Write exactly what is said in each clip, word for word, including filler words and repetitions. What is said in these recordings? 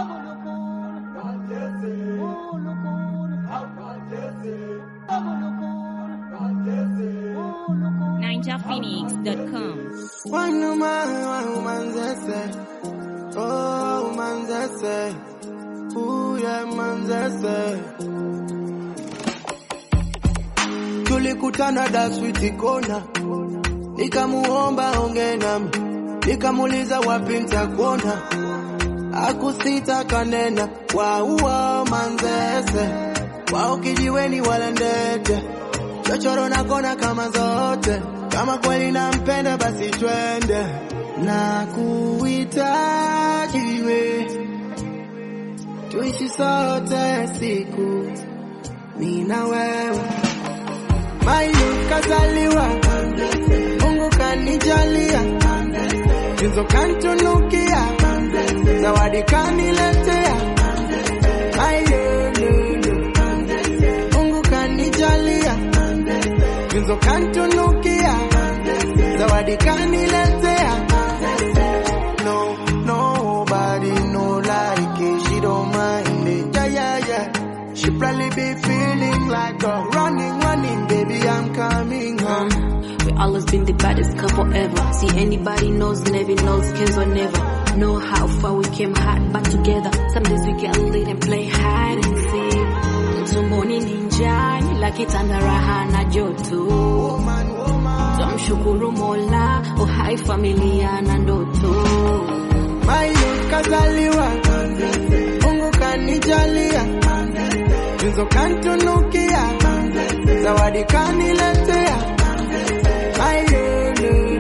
ninja phoenix dot com. One woman, one woman zese. Oh, man zese. Ooh, yeah, man zese. Tulikutana da sweet kona. Nikamuomba onge nami. Nikamuuliza wapi nitakuona. Akusita kanena. Wow, wow, man zese. Wao kijiweni wala ndete. Chochoro na kona kama zote. Kama kweli nampenda basi twende. Na kuhitaji we. Tuishi sote siku. Mimi na wewe. Mayu kazaliwa. Mungu kanijalia. Tunzo kantunukia. Zawadi kaniletea. Mayu Mungu kanijalia. Tunzo kantunukia. Zawadi kaniletea. No, nobody no like it. She don't mind it. Yeah, yeah, yeah. She probably be feeling like a running, running, baby, I'm coming home. We always been the baddest couple ever. See anybody knows, never knows, cares or never. Know how far we came hard back together. Some days we get lit and play hide and seek. Tumboni ninjani like itanda raha na joto. Woman, woman. Tumshukuru Mola, uhai familia na ndoto. Mayu kazaliwa. Mungu kanijalia. Tunzo kantunukia. Zawadi kaniletea. Mayu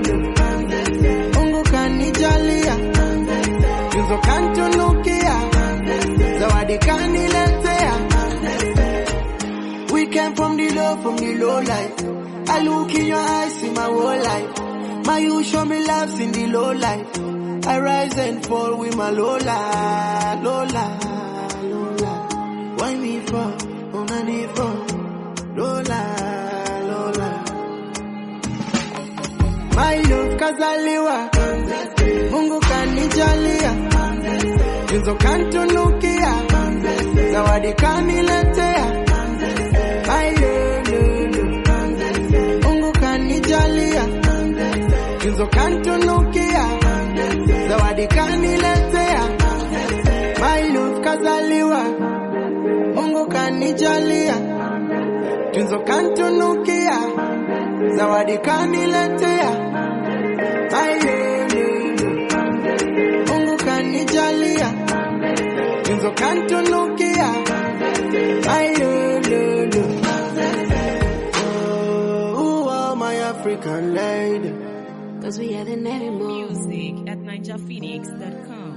Mungu kanijalia. Tunzo kantunukia. Zawadi kaniletea. We came from the low, from the low life. I look in your eyes, see my whole life. My you show me love in the low life. I rise and fall with my Lola, Lola, Lola. Why me fall, on a knee fall, Lola, Lola. My love kazaliwa, Mungu kanijalia. Tunzo kantunukia, zawadi kaniletea. My love, Mungu kanijalia. Tunzo kantunukia. Zawadi kaniletea. My love kazaliwa. Mungu kanijalia. Tunzo kantunukia. Zawadi kaniletea. My love. Mungu kanijalia. Tunzo kantunukia. My love. Oh, oh, my African lady. Cause we are the name Music at ninja phoenix dot com.